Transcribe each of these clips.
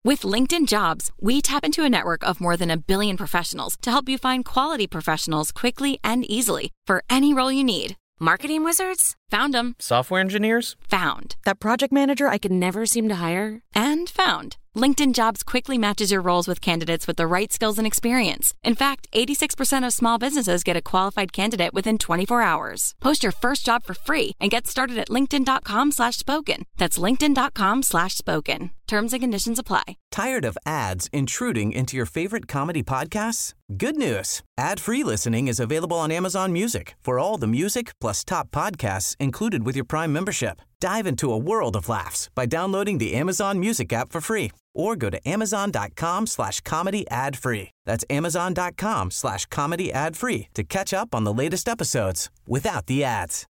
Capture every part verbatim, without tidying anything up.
With LinkedIn Jobs, we tap into a network of more than a billion professionals to help you find quality professionals quickly and easily for any role you need. Marketing wizards? Found them. Software engineers? Found. That project manager I could never seem to hire? And found. LinkedIn Jobs quickly matches your roles with candidates with the right skills and experience. In fact, eighty-six percent of small businesses get a qualified candidate within twenty-four hours. Post your first job for free and get started at linkedin.com slash spoken. That's linkedin.com slash spoken. Terms and conditions apply. Tired of ads intruding into your favorite comedy podcasts? Good news. Ad-free listening is available on Amazon Music for all the music plus top podcasts included with your Prime membership. Dive into a world of laughs by downloading the Amazon Music app for free or go to amazon.com slash comedy ad free. That's amazon.com slash comedy ad free to catch up on the latest episodes without the ads.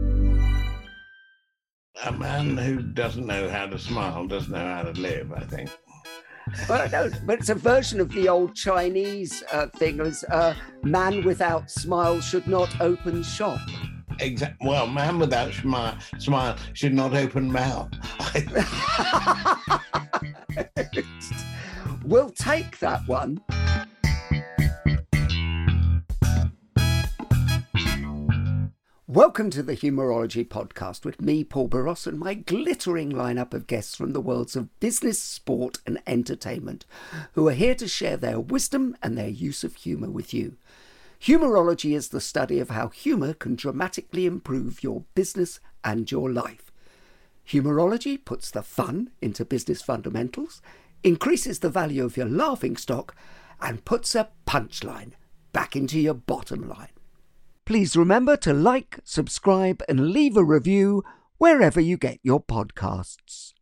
A man who doesn't know how to smile doesn't know how to live, I think. Well, no, but it's a version of the old Chinese uh, thing as uh, man without smile should not open shop. Exactly. Well, man without smile, smile should not open mouth. We'll take that one. Welcome to the Humourology Podcast with me, Paul Boross, and my glittering lineup of guests from the worlds of business, sport and entertainment, who are here to share their wisdom and their use of humour with you. Humourology is the study of how humour can dramatically improve your business and your life. Humourology puts the fun into business fundamentals, increases the value of your laughing stock, and puts a punchline back into your bottom line. Please remember to like, subscribe, and leave a review wherever you get your podcasts.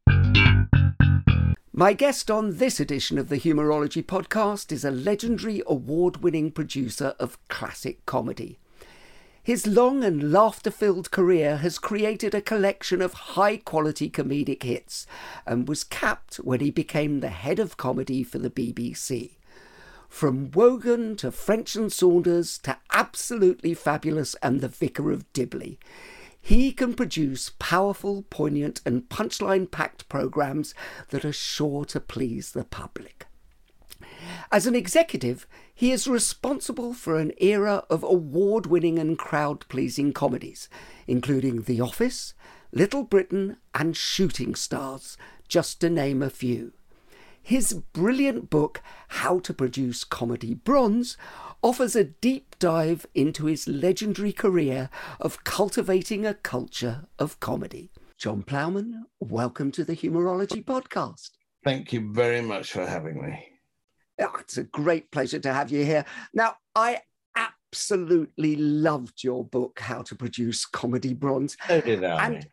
My guest on this edition of the Humourology Podcast is a legendary award-winning producer of classic comedy. His long and laughter-filled career has created a collection of high-quality comedic hits and was capped when he became the head of comedy for the B B C. From Wogan to French and Saunders to Absolutely Fabulous and The Vicar of Dibley, he can produce powerful, poignant and punchline-packed programmes that are sure to please the public. As an executive, he is responsible for an era of award-winning and crowd-pleasing comedies, including The Office, Little Britain and Shooting Stars, just to name a few. His brilliant book, How to Produce Comedy Bronze, offers a deep dive into his legendary career of cultivating a culture of comedy. John Ploughman, welcome to the Humourology Podcast. Thank you very much for having me. Oh, it's a great pleasure to have you here. Now, I absolutely loved your book, How to Produce Comedy Bronze. So did I. And...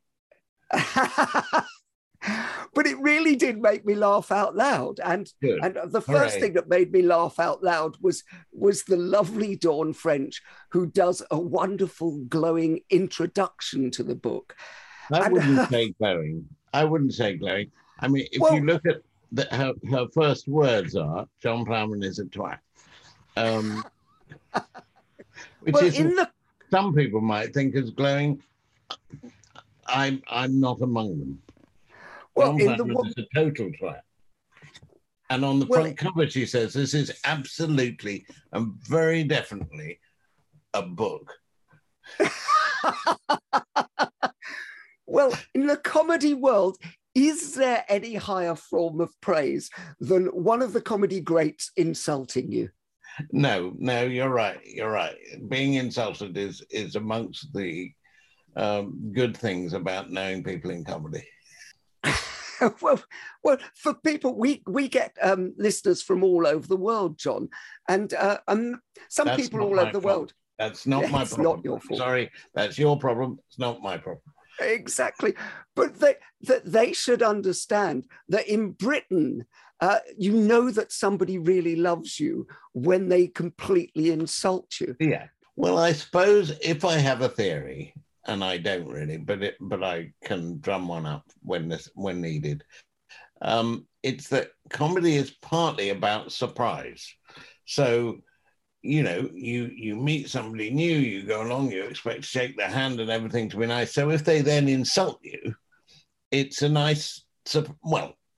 But it really did make me laugh out loud. And, and the first Hooray. thing that made me laugh out loud was, was the lovely Dawn French, who does a wonderful, glowing introduction to the book. I and, wouldn't uh, say glowing. I wouldn't say glowing. I mean, if well, you look at the, her, her first words are, John Ploughman is a twat. Um, which well, is in the... some people might think is glowing. I'm, I'm not among them. Well, John in the Ploughman is a total twat. And on the well, front cover, she says, this is absolutely and very definitely a book. Well, in the comedy world, is there any higher form of praise than one of the comedy greats insulting you? No, no, you're right. You're right. Being insulted is, is amongst the um, good things about knowing people in comedy. well, well, for people, we we get um, listeners from all over the world, John, and uh, um, some That's people not all my over the fault. world. That's not Yeah, my it's problem. not your fault. Sorry, that's your problem. It's not my problem. Exactly, but they, that they should understand that in Britain, uh, you know that somebody really loves you when they completely insult you. Yeah. Well, I suppose if I have a theory, and I don't really, but it, but I can drum one up when this when needed. Um, it's that comedy is partly about surprise. So, you know, you you meet somebody new, you go along, you expect to shake their hand and everything to be nice. So if they then insult you, it's a nice, well,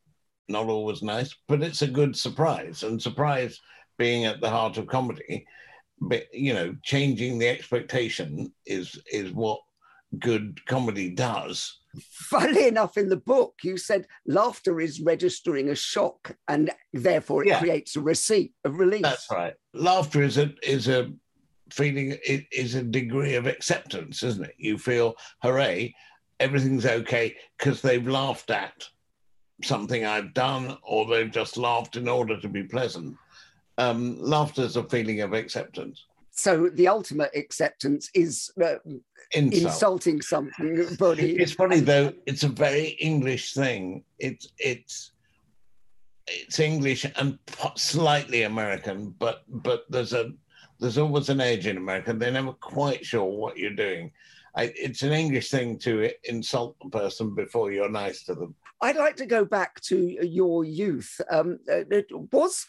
not always nice, but it's a good surprise. And surprise being at the heart of comedy, but, you know, changing the expectation is is what good comedy does. Funnily enough, in the book, you said laughter is registering a shock and therefore it yeah. creates a receipt, a release. That's right. Laughter is a is a feeling, it is a degree of acceptance, isn't it? You feel, hooray, everything's okay because they've laughed at something I've done, or they've just laughed in order to be pleasant. Um, laughter is a feeling of acceptance. So the ultimate acceptance is uh, Insult. insulting somebody. It's funny though; it's a very English thing. It's it's it's English and slightly American, but but there's a there's always an edge in America. They're never quite sure what you're doing. I, it's an English thing to insult a person before you're nice to them. I'd like to go back to your youth. Um, it was.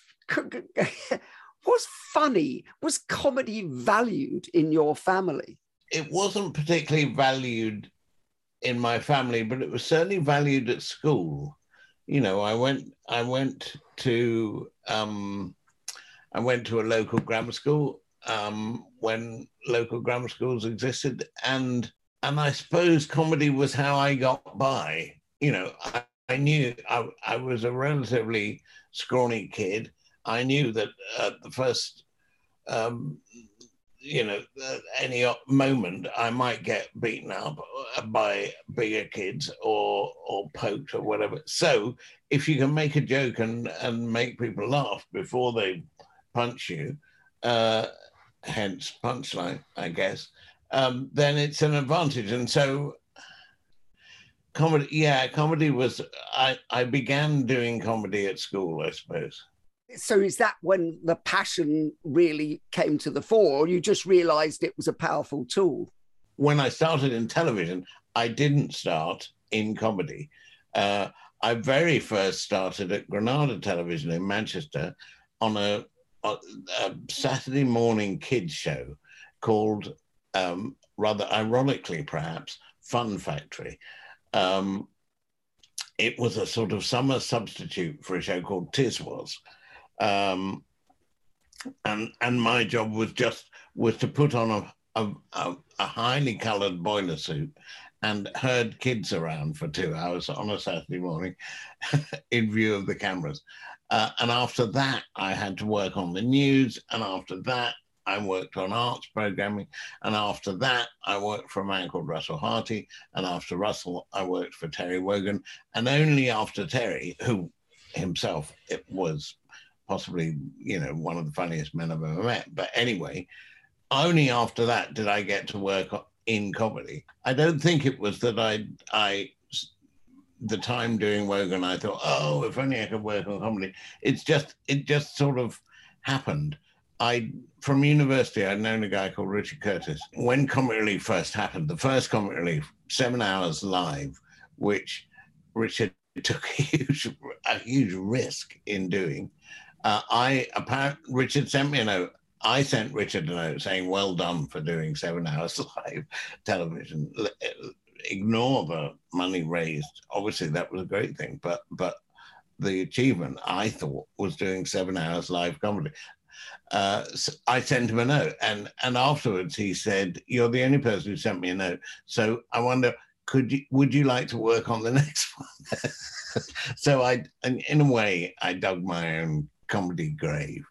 Was funny, was comedy valued in your family? It wasn't particularly valued in my family, but it was certainly valued at school. You know, I went, I went to, um, I went to a local grammar school um, when local grammar schools existed, and and I suppose comedy was how I got by. You know, I, I knew I, I was a relatively scrawny kid. I knew that at the first, um, you know, uh, any moment I might get beaten up by bigger kids or or poked or whatever. So if you can make a joke and, and make people laugh before they punch you, uh, hence punchline, I guess, um, then it's an advantage. And so comedy, yeah, comedy was, I, I began doing comedy at school, I suppose. So is that when the passion really came to the fore, or you just realised it was a powerful tool? When I started in television, I didn't start in comedy. Uh, I very first started at Granada Television in Manchester on a, a, a Saturday morning kids show called, um, rather ironically perhaps, Fun Factory. Um, it was a sort of summer substitute for a show called Tiswas. Um, and and my job was just was to put on a a, a, a highly coloured boiler suit and herd kids around for two hours on a Saturday morning in view of the cameras. Uh, and after that, I had to work on the news. And after that, I worked on arts programming. And after that, I worked for a man called Russell Harty. And after Russell, I worked for Terry Wogan. And only after Terry, who himself it was possibly, you know, one of the funniest men I've ever met. But anyway, only after that did I get to work in comedy. I don't think it was that I, I, the time doing Wogan, I thought, oh, if only I could work on comedy. It's just, it just sort of happened. I, from university, I'd known a guy called Richard Curtis. When Comic Relief first happened, the first Comic Relief, seven hours live, which Richard took a huge, a huge risk in doing. Uh, I apparently Richard sent me a note. I sent Richard a note saying, well done for doing seven hours live television. Ignore the money raised. Obviously, that was a great thing. But but the achievement, I thought, was doing seven hours live comedy. Uh, so I sent him a note. And, and afterwards, he said, you're the only person who sent me a note. So I wonder, could you, would you like to work on the next one? So I, in a way, I dug my own comedy grave.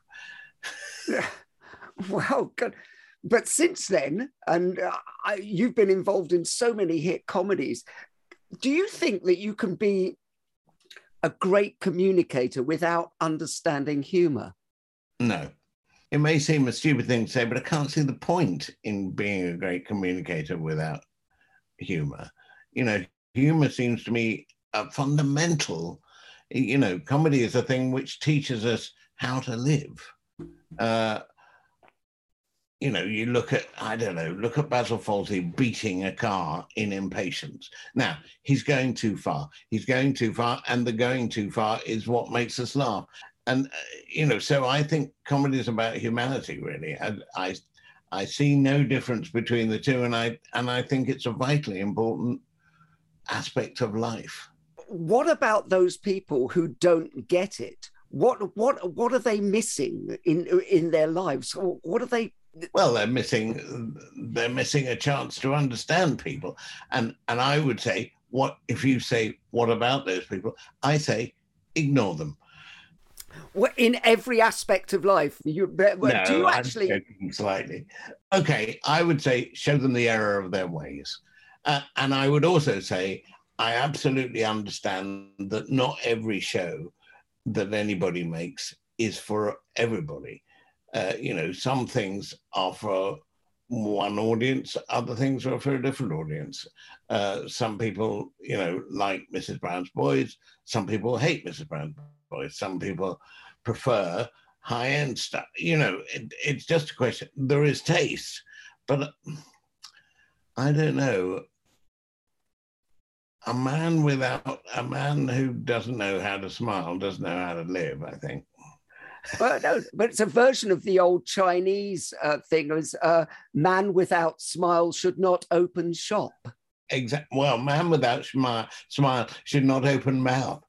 Well, good. But since then, and uh, I, you've been involved in so many hit comedies, do you think that you can be a great communicator without understanding humour? No. It may seem a stupid thing to say, but I can't see the point in being a great communicator without humour. You know, humour seems to me a fundamental. You know, comedy is a thing which teaches us how to live. Uh, you know, you look at, I don't know, look at Basil Fawlty beating a car in Impatience. Now, he's going too far. He's going too far, and the going too far is what makes us laugh. And, uh, you know, so I think comedy is about humanity, really. And I, I see no difference between the two, and I, and I think it's a vitally important aspect of life. what about those people who don't get it? What what what are they missing in in their lives? What are they? Well, they're missing they're missing a chance to understand people. And and I would say, what if you say, what about those people? I say, ignore them. Well, in every aspect of life, you no, do you actually? I'm joking slightly. Okay, I would say show them the error of their ways, uh, and I would also say I absolutely understand that not every show that anybody makes is for everybody. Uh, you know, some things are for one audience, other things are for a different audience. Uh, some people, you know, like Missus Brown's Boys. Some people hate Missus Brown's Boys. Some people prefer high-end stuff. You know, it, it's just a question. There is taste, but I don't know. A man without a man who doesn't know how to smile doesn't know how to live, I think. Well, no, but it's a version of the old Chinese uh, thing. Is uh, man without smile should not open shop. Exactly. Well, man without smile, smile should not open mouth.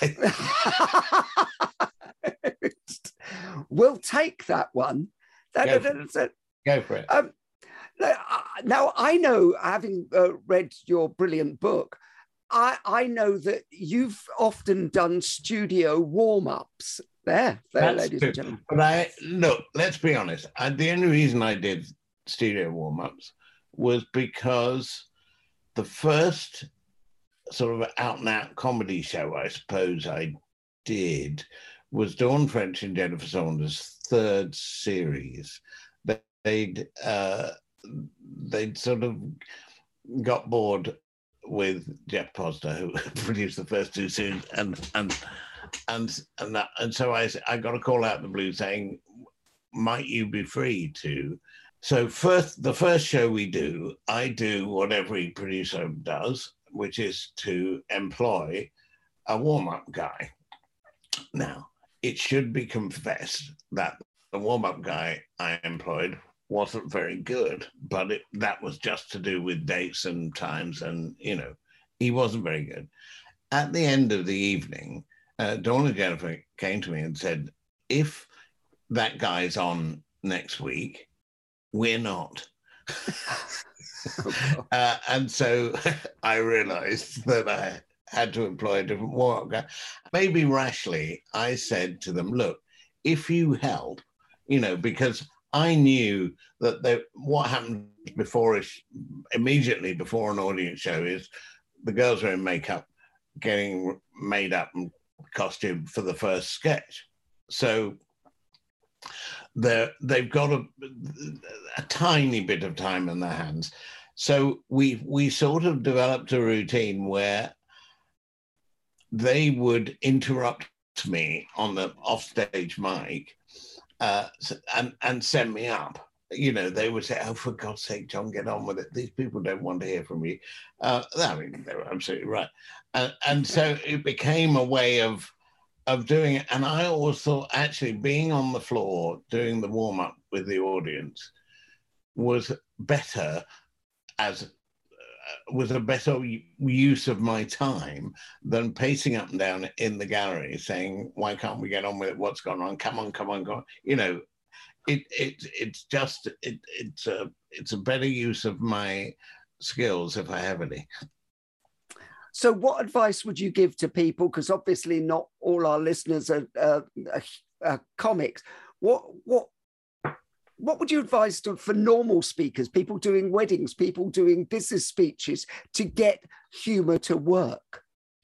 We'll take that one. That, Go, that, for that, Go for it. Um, now, I know, having uh, read your brilliant book, I, I know that you've often done studio warm-ups. There, there, That's ladies true. and gentlemen. But I, look, let's be honest. I, the only reason I did studio warm-ups was because the first sort of out-and-out comedy show, I suppose I did, was Dawn French and Jennifer Saunders' third series. They'd, uh, they'd sort of got bored with Jeff Posner, who produced the first two series, and and and and, that, and so I I got a call out of the blue saying, might you be free to? So first, the first show we do, I do what every producer does, which is to employ a warm-up guy. Now, it should be confessed that the warm-up guy I employed wasn't very good, but it, that was just to do with dates and times, and, you know, he wasn't very good. At the end of the evening, uh, Dawn and Jennifer came to me and said, if that guy's on next week, we're not. Oh, uh, and so I realized that I had to employ a different warm-up guy. Maybe rashly, I said to them, look, if you help, you know, because I knew that they, what happened before, is, immediately before an audience show, is the girls are in makeup, getting made up and costume for the first sketch. So they're, they've got a, a tiny bit of time in their hands. So we we sort of developed a routine where they would interrupt me on the offstage mic uh, and, and send me up. You know, they would say, oh, for God's sake, John, get on with it. These people don't want to hear from you. Uh, I mean, they were absolutely right. And, and so it became a way of, of doing it. And I always thought, actually, being on the floor, doing the warm-up with the audience was better as was a better use of my time than pacing up and down in the gallery saying, why can't we get on with it? What's going on? Come on, come on, come on. You know, it, it, it's just, it, it's, a, it's a better use of my skills if I have any. So what advice would you give to people? Because obviously not all our listeners are, uh, are, are comics. What, what, What would you advise to, for normal speakers, people doing weddings, people doing business speeches, to get humour to work?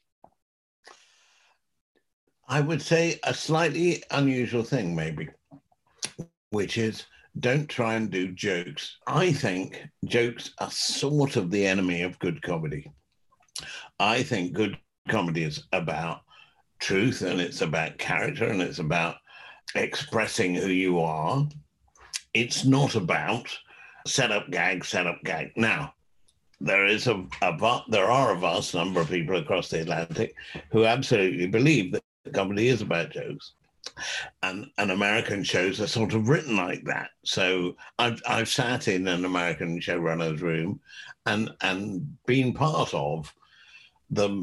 I would say a slightly unusual thing, maybe, which is don't try and do jokes. I think jokes are sort of the enemy of good comedy. I think good comedy is about truth, and it's about character, and it's about expressing who you are. It's not about set up gag, set up gag. Now, there is a, a there are a vast number of people across the Atlantic who absolutely believe that comedy is about jokes, and and American shows are sort of written like that. So I've I've sat in an American showrunner's room, and and been part of them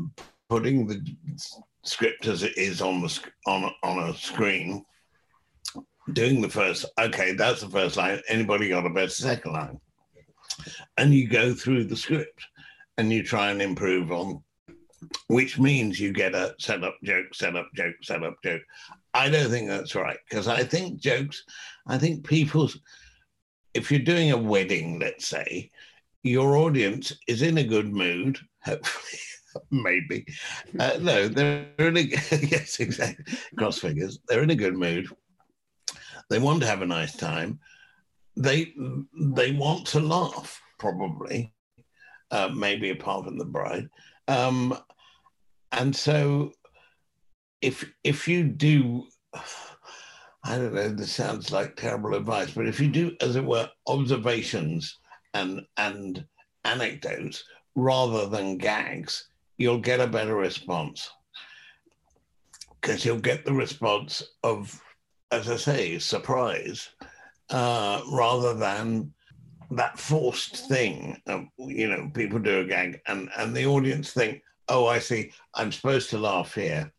putting the script as it is on the on on a screen, doing the first, okay, that's the first line. Anybody got a better second line? And you go through the script and you try and improve on, which means you get a setup joke, setup joke, setup joke. I don't think that's right, because I think jokes, I think people's, if you're doing a wedding, let's say, your audience is in a good mood, hopefully, maybe. Uh, no, they're in a, yes, exactly, cross fingers. They're in a good mood. They want to have a nice time. They they want to laugh, probably, uh, maybe apart from the bride. Um, and so if if you do, I don't know, this sounds like terrible advice, but if you do, as it were, observations and and anecdotes rather than gags, you'll get a better response. Because you'll get the response of, as I say, surprise, uh, rather than that forced thing. Of, you know, people do a gag and, and the audience think, oh, I see, I'm supposed to laugh here.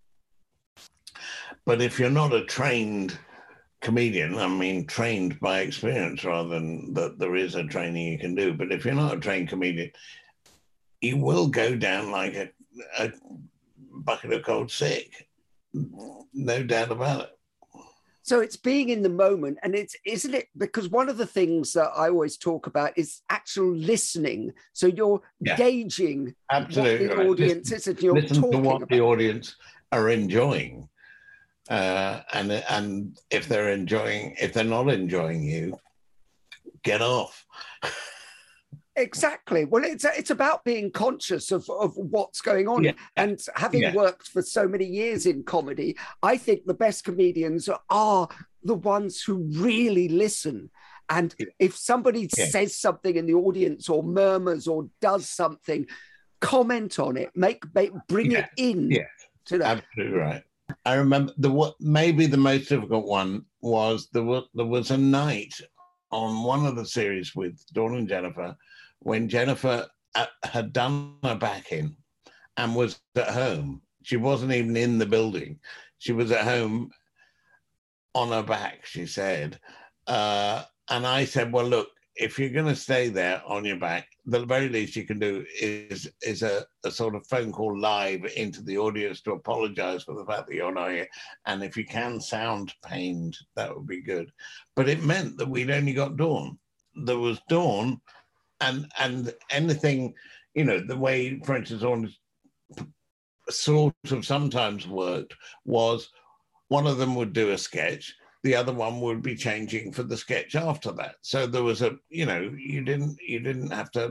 But if you're not a trained comedian, I mean, trained by experience rather than that there is a training you can do, but if you're not a trained comedian, you will go down like a, a bucket of cold sick. No doubt about it. So it's being in the moment, and it's, isn't it? Because one of the things that I always talk about is actual listening. So you're yeah. gauging Absolutely what the right. audience listen, is, and you're listen talking to what about. the audience are enjoying. Uh, and and if they're enjoying, if they're not enjoying you, get off. Exactly. Well, it's it's about being conscious of, of what's going on. Yeah. And having yeah. worked for so many years in comedy, I think the best comedians are the ones who really listen. And yeah. if somebody yeah. says something in the audience or murmurs or does something, comment on it, make, make bring yeah. it in. Yeah, to that. Absolutely right. I remember the maybe the most difficult one was there was, there was a night on one of the series with Dawn and Jennifer when Jennifer uh, had done her back in and was at home. She wasn't even in the building. She was at home on her back, she said. Uh, and I said, well, look, if you're going to stay there on your back, the very least you can do is is a, a sort of phone call live into the audience to apologize for the fact that you're not here. And if you can sound pained, that would be good. But it meant that we'd only got Dawn. There was Dawn, and and anything, you know, the way, for instance, on sort of sometimes worked was one of them would do a sketch, the other one would be changing for the sketch after that. So there was a, you know, you didn't you didn't have to,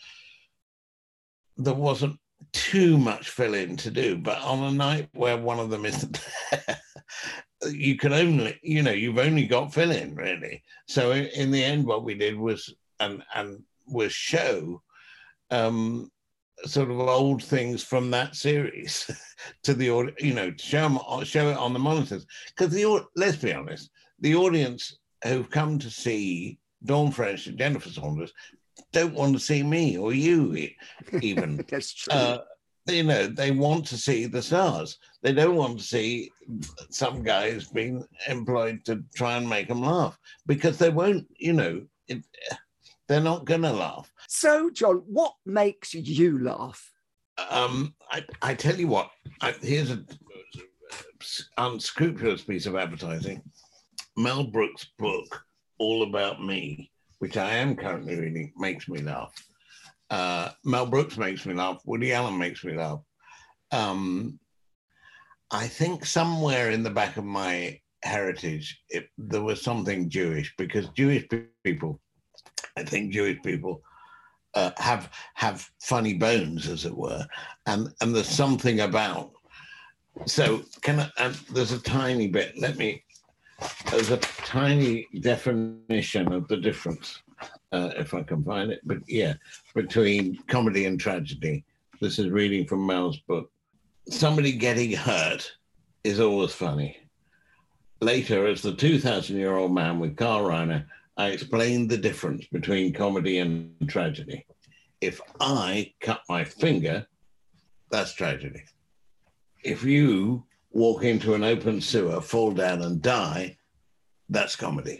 there wasn't too much fill-in to do. But on a night where one of them isn't there, you can only, you know, you've only got fill-in, really. So in, in the end, what we did was, and and was show um, sort of old things from that series to the audience, you know, show them, show it on the monitors. Because the let's be honest, the audience who've come to see Dawn French and Jennifer Saunders don't want to see me or you even. That's true. Uh, you know, they want to see the stars. They don't want to see some guys being employed to try and make them laugh, because they won't, you know, it, they're not going to laugh. So, John, what makes you laugh? Um, I, I tell you what, I, here's an unscrupulous piece of advertising. Mel Brooks' book, All About Me, which I am currently reading, makes me laugh. Uh, Mel Brooks makes me laugh. Woody Allen makes me laugh. Um, I think somewhere in the back of my heritage, it, there was something Jewish, because Jewish people, I think Jewish people uh, have have funny bones, as it were, and and there's something about. So can I? And there's a tiny bit. Let me. There's a tiny definition of the difference, uh, if I can find it. But yeah, between comedy and tragedy. This is reading from Mel's book. Somebody getting hurt is always funny. Later, as the two thousand year old man with Carl Reiner, I explained the difference between comedy and tragedy. If I cut my finger, that's tragedy. If you walk into an open sewer, fall down and die, that's comedy.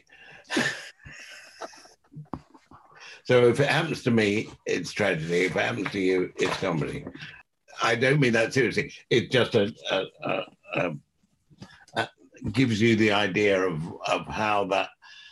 So if it happens to me, it's tragedy. If it happens to you, it's comedy. I don't mean that seriously. It just a, a, a, a, a gives you the idea of, of how that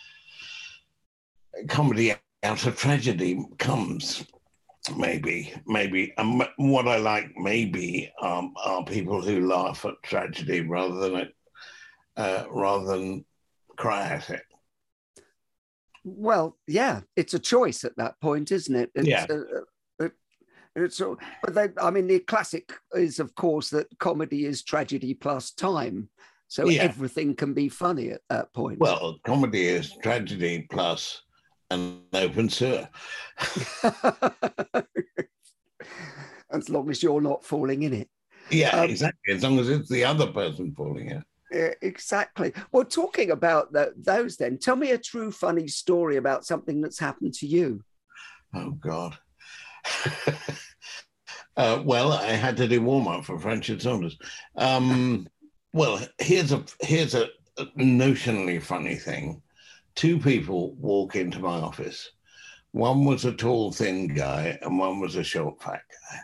comedy out of tragedy comes. Maybe, maybe. And what I like maybe um, are people who laugh at tragedy rather than it, uh, rather than cry at it. Well, yeah, it's a choice at that point, isn't it? It's, yeah. Uh, uh, it's, uh, but they, I mean, the classic is, of course, that comedy is tragedy plus time. So yeah. everything can be funny at that point. Well, comedy is tragedy plus an open sewer. As long as you're not falling in it. Yeah, um, exactly. As long as it's the other person falling in. Yeah, exactly. Well, talking about the, those then, tell me a true funny story about something that's happened to you. Oh, God. uh, well, I had to do warm-up for French and Saunders. Um, well, here's a, here's a, a notionally funny thing. Two people walk into my office. One was a tall, thin guy, and one was a short, fat guy.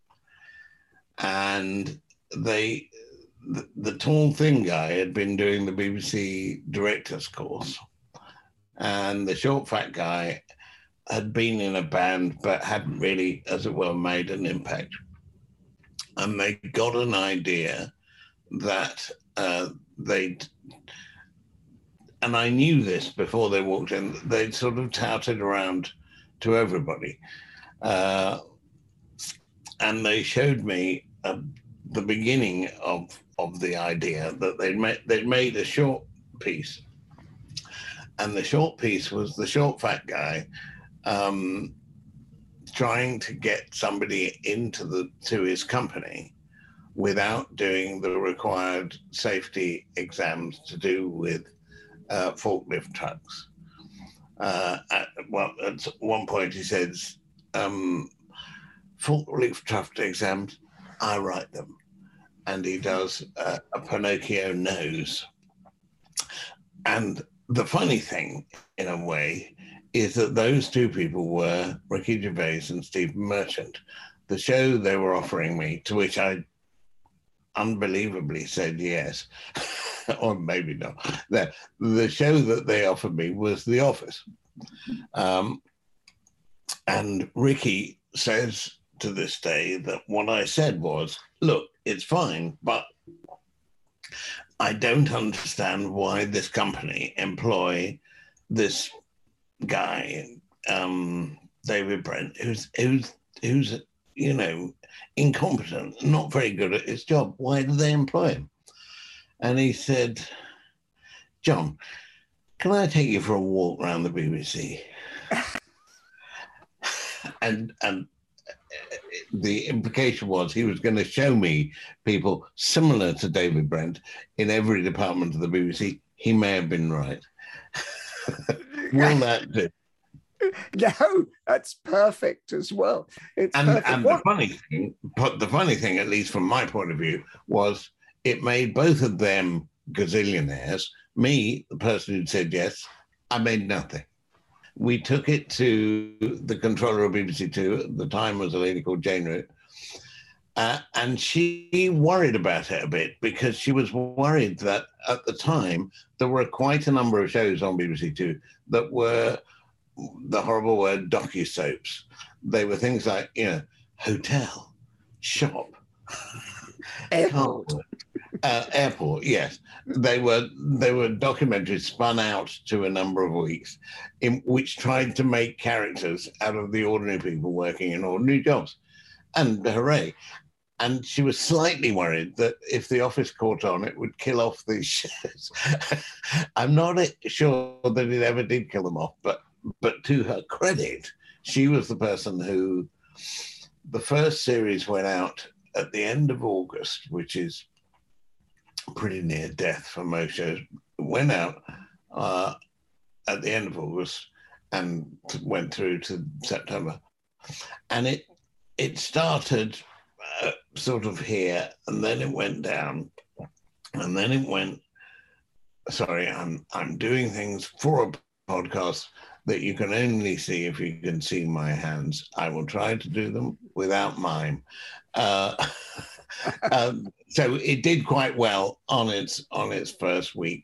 And they... The, the tall, thin guy had been doing the B B C director's course, and the short, fat guy had been in a band but hadn't really, as it were, made an impact. And they got an idea that uh, they'd, and I knew this before they walked in, they'd sort of touted around to everybody. Uh, and they showed me uh, the beginning of of the idea that they'd made, they'd made a short piece. And the short piece was the short, fat guy um, trying to get somebody into the to his company without doing the required safety exams to do with uh, forklift trucks. Uh, at, well, at one point he says, um, forklift truck exams, I write them. And he does uh, a Pinocchio nose. And the funny thing, in a way, is that those two people were Ricky Gervais and Stephen Merchant. The show they were offering me, to which I unbelievably said yes, or maybe not. The, the show that they offered me was The Office. Um, and Ricky says to this day that what I said was, look, it's fine, but I don't understand why this company employ this guy, um, David Brent, who's who's who's you know incompetent, not very good at his job. Why do they employ him? And he said, John, can I take you for a walk around the B B C? and and. The implication was he was going to show me people similar to David Brent in every department of the B B C. He may have been right. Will that do? No, that's perfect as well. It's and perfect. and the funny thing, but the funny thing, at least from my point of view, was it made both of them gazillionaires. Me, the person who said yes, I made nothing. We took it to the controller of B B C Two, at the time was a lady called Jane Root, uh, and she worried about it a bit because she was worried that at the time there were quite a number of shows on B B C Two that were the horrible word docu-soaps. They were things like, you know, hotel, shop, airport. Uh, airport, yes. They were they were documentaries spun out to a number of weeks in which tried to make characters out of the ordinary people working in ordinary jobs. And hooray. And she was slightly worried that if The Office caught on, it would kill off these shows. I'm not sure that it ever did kill them off, but but to her credit, she was the person who, the first series went out at the end of August, which is pretty near death for most shows, went out uh, at the end of August and went through to September. And it it started uh, sort of here, and then it went down, and then it went. Sorry, I'm I'm doing things for a podcast that you can only see if you can see my hands. I will try to do them without mime. Uh, um, so it did quite well on its on its first week.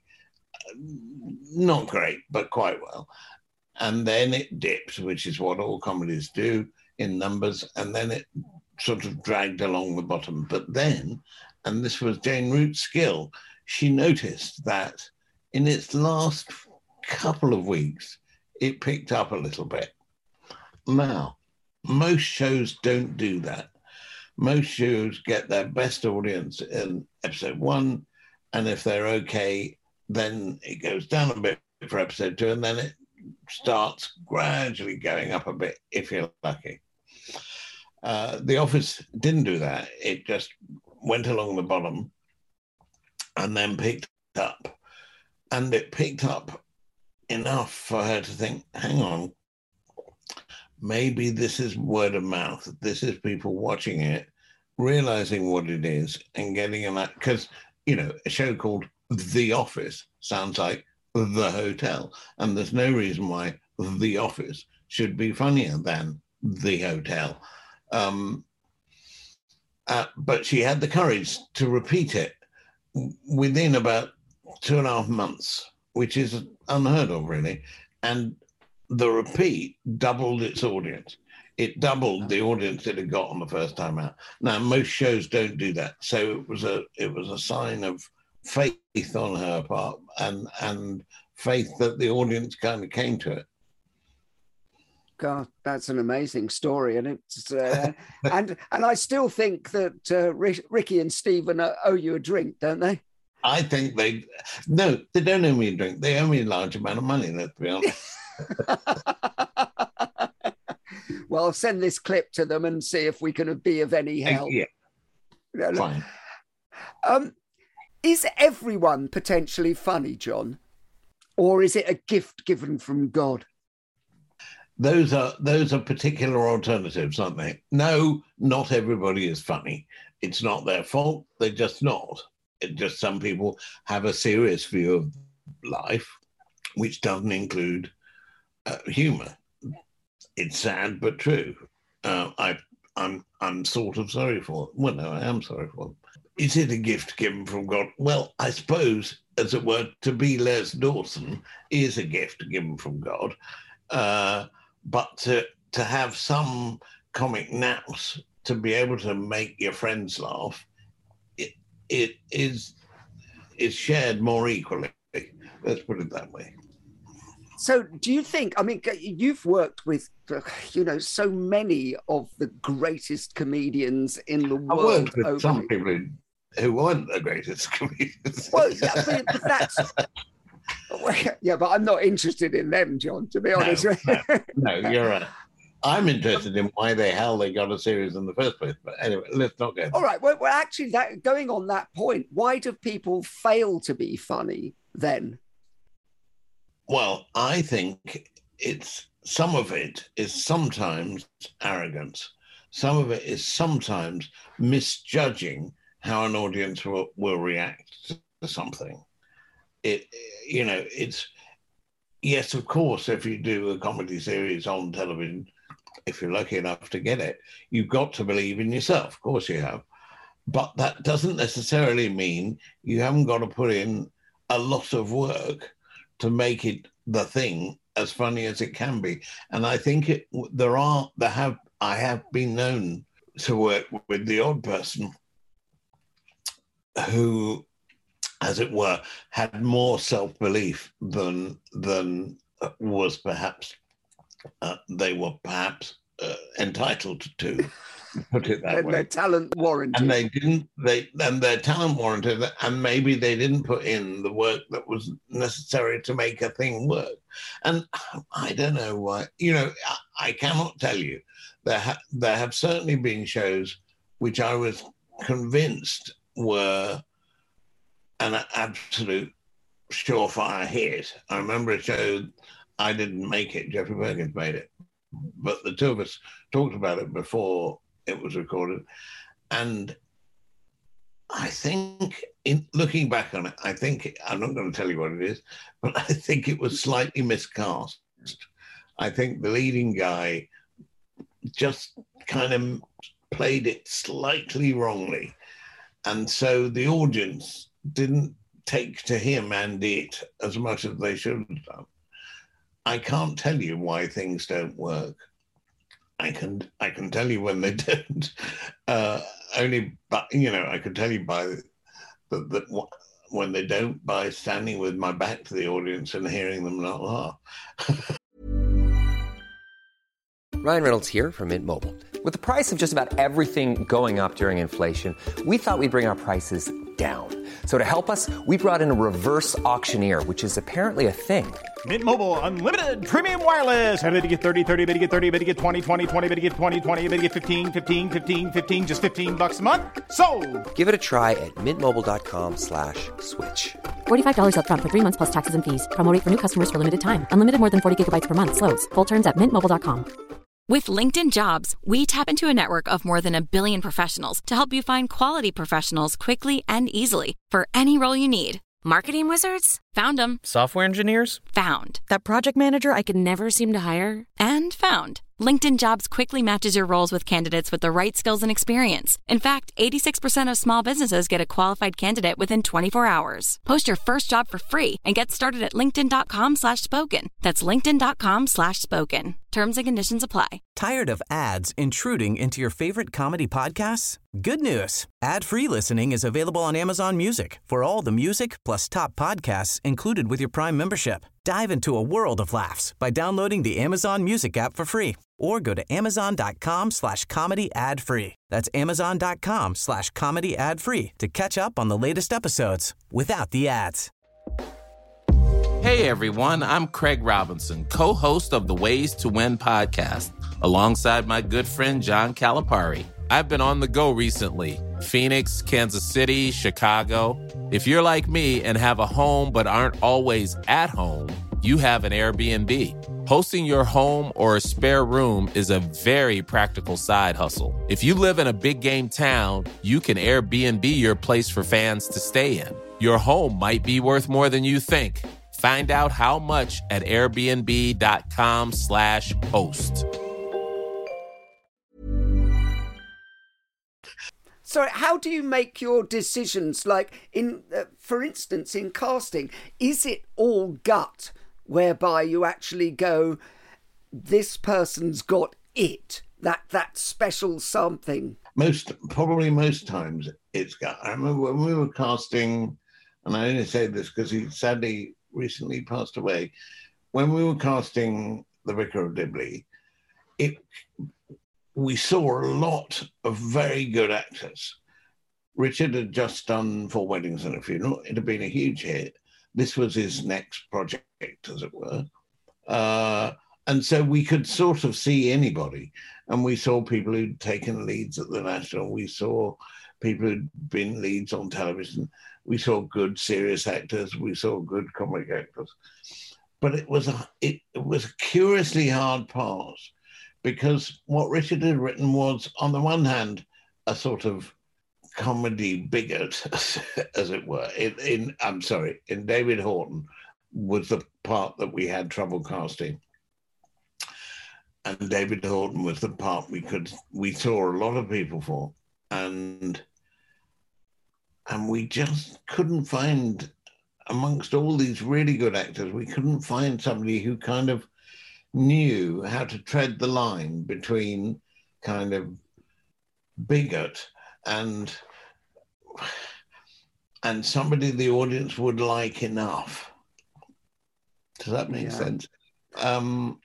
Not great, but quite well. And then it dipped, which is what all comedies do in numbers, and then it sort of dragged along the bottom. But then, and this was Jane Root's skill, she noticed that in its last couple of weeks, it picked up a little bit. Now, most shows don't do that. Most shows get their best audience in episode one, and if they're okay, then it goes down a bit for episode two, and then it starts gradually going up a bit if you're lucky. Uh, The Office didn't do that. It just went along the bottom and then picked up. And it picked up enough for her to think, hang on, maybe this is word of mouth. This is people watching it, realizing what it is and getting in that. Because, you know, a show called The Office sounds like The Hotel. And there's no reason why The Office should be funnier than The Hotel. Um, uh, but she had the courage to repeat it within about two and a half months, which is unheard of, really. And the repeat doubled its audience. It doubled the audience that it got on the first time out. Now, most shows don't do that. So it was a it was a sign of faith on her part and and faith that the audience kind of came to it. God, that's an amazing story, and it's uh, and and I still think that uh, Ricky and Stephen owe you a drink, don't they? I think they no, they don't owe me a drink. They owe me a large amount of money. Let's be honest. Well, I'll send this clip to them and see if we can be of any help. Yeah, fine. Um, is everyone potentially funny, John, or is it a gift given from God? Those are those are particular alternatives, aren't they? No, not everybody is funny. It's not their fault. They're just not. It just some people have a serious view of life, which doesn't include uh, humor. It's sad but true. Uh, I, I'm I'm sort of sorry for them. Well, no, I am sorry for them. Is it a gift given from God? Well, I suppose, as it were, to be Les Dawson is a gift given from God. Uh, but to to have some comic nous, to be able to make your friends laugh, it it is is shared more equally. Let's put it that way. So do you think, I mean, you've worked with, you know, so many of the greatest comedians in the world. I worked with over... some people who weren't the greatest comedians. Well, yeah, but, but that's... Yeah, but I'm not interested in them, John, to be honest. No, no, no, you're right. I'm interested in why the hell they got a series in the first place. But anyway, let's not go. All right. Well, well, actually, that going on that point, why do people fail to be funny then? Well, I think it's some of it is sometimes arrogance. Some of it is sometimes misjudging how an audience will, will react to something. It, you know, it's, yes, of course, if you do a comedy series on television, if you're lucky enough to get it, you've got to believe in yourself. Of course you have. But that doesn't necessarily mean you haven't got to put in a lot of work to make it the thing as funny as it can be. And I think it, there are, there have, I have been known to work with the odd person who, as it were, had more self-belief than than was perhaps uh, they were perhaps uh, entitled to. Put it that and way. Their talent warranted, and they didn't. They and their talent warranted, and maybe they didn't put in the work that was necessary to make a thing work. And I don't know why. You know, I, I cannot tell you. There, ha- there have certainly been shows which I was convinced were an absolute surefire hit. I remember a show, I didn't make it, Jeffrey Perkins made it, but the two of us talked about it before it was recorded, and I think, in looking back on it, I think, I'm not going to tell you what it is, but I think it was slightly miscast. I think the leading guy just kind of played it slightly wrongly. And so the audience didn't take to him and it as much as they should have done. I can't tell you why things don't work. I can I can tell you when they don't. Uh, only, but you know, I can tell you by that that when they don't, by standing with my back to the audience and hearing them not laugh. Ryan Reynolds here from Mint Mobile. With the price of just about everything going up during inflation, we thought we'd bring our prices down. So to help us, we brought in a reverse auctioneer, which is apparently a thing. Mint Mobile Unlimited Premium Wireless. How to get thirty, thirty, how to get thirty, how to get twenty, twenty, twenty, how to get twenty, twenty, how to get fifteen, fifteen, fifteen, fifteen, just fifteen bucks a month? Sold! Give it a try at mintmobile.com slash switch. forty-five dollars up front for three months plus taxes and fees. Promo rate for new customers for limited time. Unlimited more than forty gigabytes per month. Slows full terms at mint mobile dot com. With LinkedIn Jobs, we tap into a network of more than a billion professionals to help you find quality professionals quickly and easily for any role you need. Marketing wizards? Found them. Software engineers? Found. That project manager I could never seem to hire? And found. LinkedIn Jobs quickly matches your roles with candidates with the right skills and experience. In fact, eighty-six percent of small businesses get a qualified candidate within twenty-four hours. Post your first job for free and get started at linkedin.com slash spoken. That's linkedin.com slash spoken. Terms and conditions apply. Tired of ads intruding into your favorite comedy podcasts? Good news. Ad-free listening is available on Amazon Music for all the music plus top podcasts included with your Prime membership. Dive into a world of laughs by downloading the Amazon Music app for free or go to amazon.com slash comedy ad free. That's amazon.com slash comedy ad free to catch up on the latest episodes without the ads. Hey everyone, I'm Craig Robinson, co-host of the Ways to Win podcast, alongside my good friend John Calipari. I've been on the go recently. Phoenix, Kansas City, Chicago. If you're like me and have a home but aren't always at home, you have an Airbnb. Hosting your home or a spare room is a very practical side hustle. If you live in a big game town, you can Airbnb your place for fans to stay in. Your home might be worth more than you think. Find out how much at airbnb.com slash host. So how do you make your decisions? Like, in, uh, for instance, in casting, is it all gut, whereby you actually go, this person's got it, that that special something? Most, probably most times it's gut. I remember when we were casting, and I only say this because he sadly recently passed away, when we were casting The Vicar of Dibley, it we saw a lot of very good actors. Richard had just done Four Weddings and a Funeral. It had been a huge hit. This was his next project, as it were. Uh, and so we could sort of see anybody. And we saw people who'd taken leads at the National. We saw people who'd been leads on television. We saw good serious actors. We saw good comic actors. But it was a, it, it was a curiously hard pass, because what Richard had written was, on the one hand, a sort of comedy bigot, as it were. In, in I'm sorry, in David Horton was the part that we had trouble casting. And David Horton was the part we could we saw a lot of people for. And and we just couldn't find, amongst all these really good actors, we couldn't find somebody who kind of knew how to tread the line between kind of bigot and and somebody the audience would like enough. Does that make yeah. sense? Um,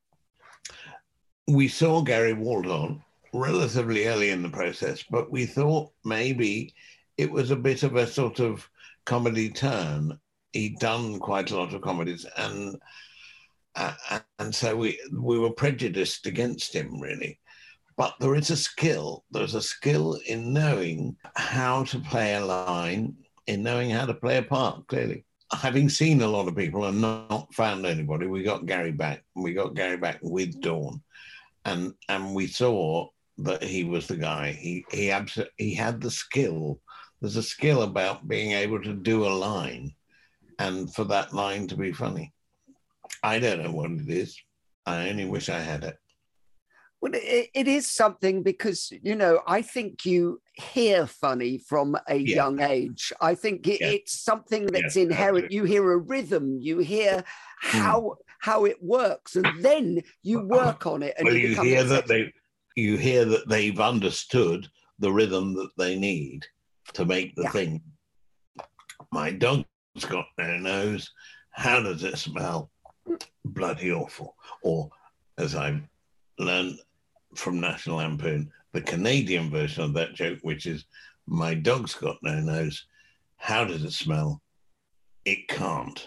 we saw Gary Waldron relatively early in the process, but we thought maybe it was a bit of a sort of comedy turn. He'd done quite a lot of comedies, and Uh, and so we we were prejudiced against him, really. But there is a skill. There's a skill in knowing how to play a line, in knowing how to play a part, clearly. Having seen a lot of people and not found anybody, we got Gary back. We got Gary back with Dawn. And and we saw that he was the guy. He he absolutely he had the skill there's a skill about being able to do a line and for that line to be funny. I don't know what it is. I only wish I had it. Well, it, it is something because, you know, I think you hear funny from a Yeah. young age. I think it, Yeah. it's something that's Yeah, inherent. absolutely. You hear a rhythm, you hear how how it works, and then you work on it. And Well, you, you become hear that exceptional. they, you hear that they've understood the rhythm that they need to make the Yeah. thing. My dog's got no nose. How does it smell? Bloody awful. Or, as I've learned from National Lampoon, the Canadian version of that joke, which is, my dog's got no nose. How does it smell? It can't.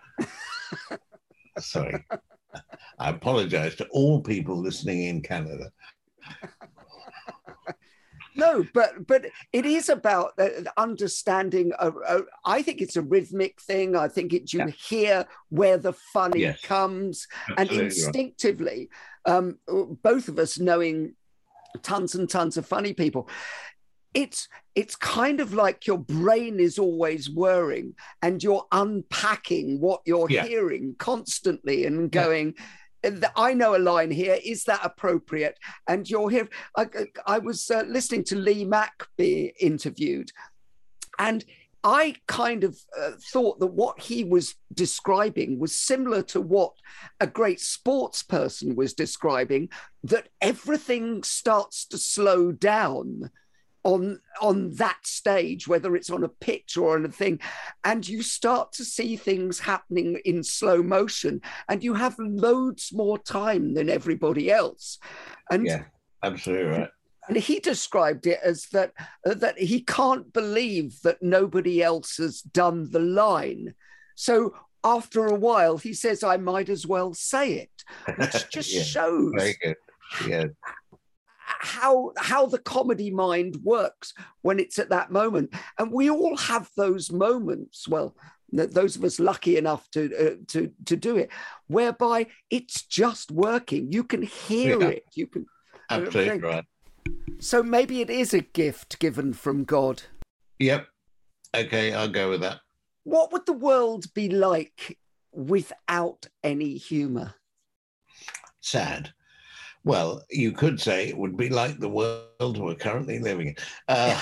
Sorry. I apologize to all people listening in Canada. No, but but it is about uh, understanding. A, a, I think it's a rhythmic thing. I think it's you Yeah. hear where the funny Yes. comes, and Absolutely right. instinctively, um, both of us knowing tons and tons of funny people, it's it's kind of like your brain is always whirring, and you're unpacking what you're Yeah. hearing constantly, and Yeah. going. I know a line here. Is that appropriate? And you're here. I, I was uh, listening to Lee Mack be interviewed, and I kind of uh, thought that what he was describing was similar to what a great sports person was describing, that everything starts to slow down on on that stage, whether it's on a pitch or on a thing, and you start to see things happening in slow motion, and you have loads more time than everybody else. And Yeah, absolutely right. and he described it as that uh, that he can't believe that nobody else has done the line. So after a while, he says, I might as well say it, which just Yeah, shows very good. Yeah. how how the comedy mind works when it's at that moment. And we all have those moments, well, th- those of us lucky enough to uh, to to do it, whereby it's just working. You can hear Yeah. it. You can Absolutely think. right. So maybe it is a gift given from God. Yep. Okay, I'll go with that. What would the world be like without any humor? Sad. Well, you could say it would be like the world we're currently living in. Uh,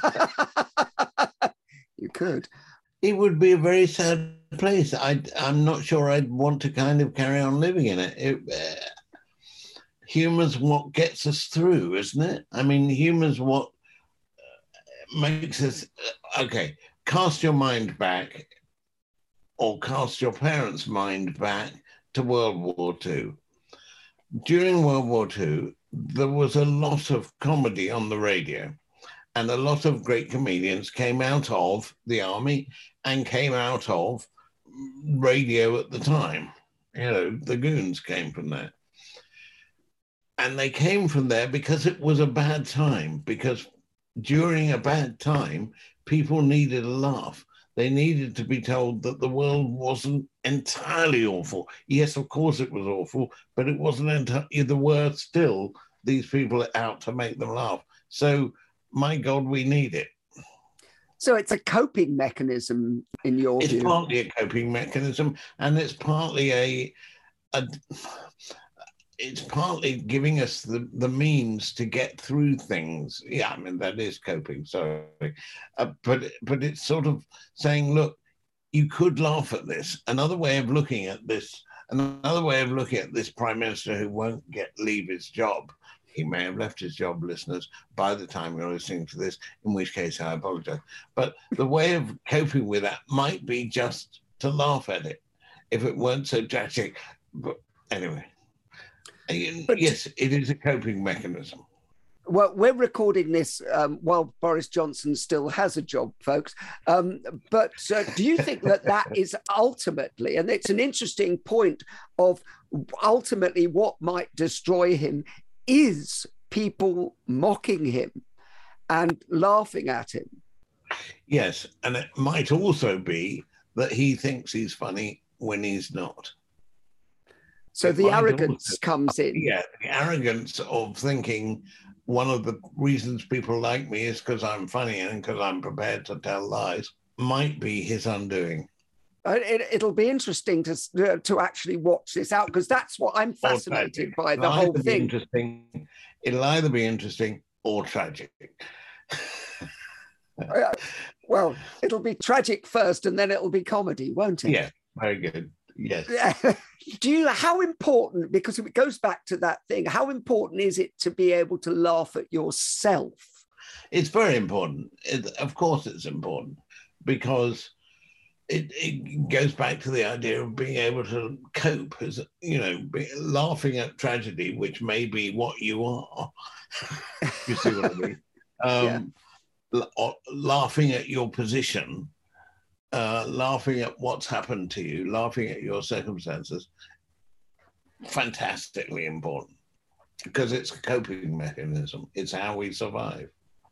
You could. it would be a very sad place. I, I'm not sure I'd want to kind of carry on living in it. it uh, humor's what gets us through, isn't it? I mean, humor's what uh, makes us... Uh, okay, cast your mind back, or cast your parents' mind back to World War Two. During World War Two, there was a lot of comedy on the radio, and a lot of great comedians came out of the army and came out of radio at the time. You know, the Goons came from there. And they came from there because it was a bad time, because during a bad time, people needed a laugh. They needed to be told that the world wasn't entirely awful. Yes, of course it was awful, but it wasn't entirely. There were still these people out to make them laugh. So, my God, we need it. So it's a coping mechanism in your It's view. partly a coping mechanism, and it's partly a, a it's partly giving us the, the means to get through things. Yeah, I mean, that is coping, sorry. Uh, but, but it's sort of saying, look, you could laugh at this. Another way of looking at this, another way of looking at this prime minister who won't get leave his job. He may have left his job, listeners, by the time you're listening to this, in which case I apologize. But the way of coping with that might be just to laugh at it, if it weren't so tragic. But anyway, But- yes, it is a coping mechanism. Well, we're recording this um, while Boris Johnson still has a job, folks. Um, but uh, do you think that that is ultimately, and it's an interesting point of ultimately what might destroy him is people mocking him and laughing at him? Yes, and it might also be that he thinks he's funny when he's not. So It the might arrogance also- comes in. Yeah, the arrogance of thinking, one of the reasons people like me is because I'm funny and because I'm prepared to tell lies, might be his undoing. Uh, it, it'll be interesting to uh, to actually watch this out, because that's what I'm fascinated by, the it'll whole be thing. Interesting. It'll either be interesting or tragic. uh, well, it'll be tragic first, and then it'll be comedy, won't it? Yeah, very good. Yes. Do you? How important? Because it goes back to that thing. How important is it to be able to laugh at yourself? It's very important. It, of course, it's important because It, it goes back to the idea of being able to cope, as you know, be, laughing at tragedy, which may be what you are. You see what I mean? Um, yeah. la- laughing at your position, uh, laughing at what's happened to you, laughing at your circumstances, fantastically important, because it's a coping mechanism. It's how we survive.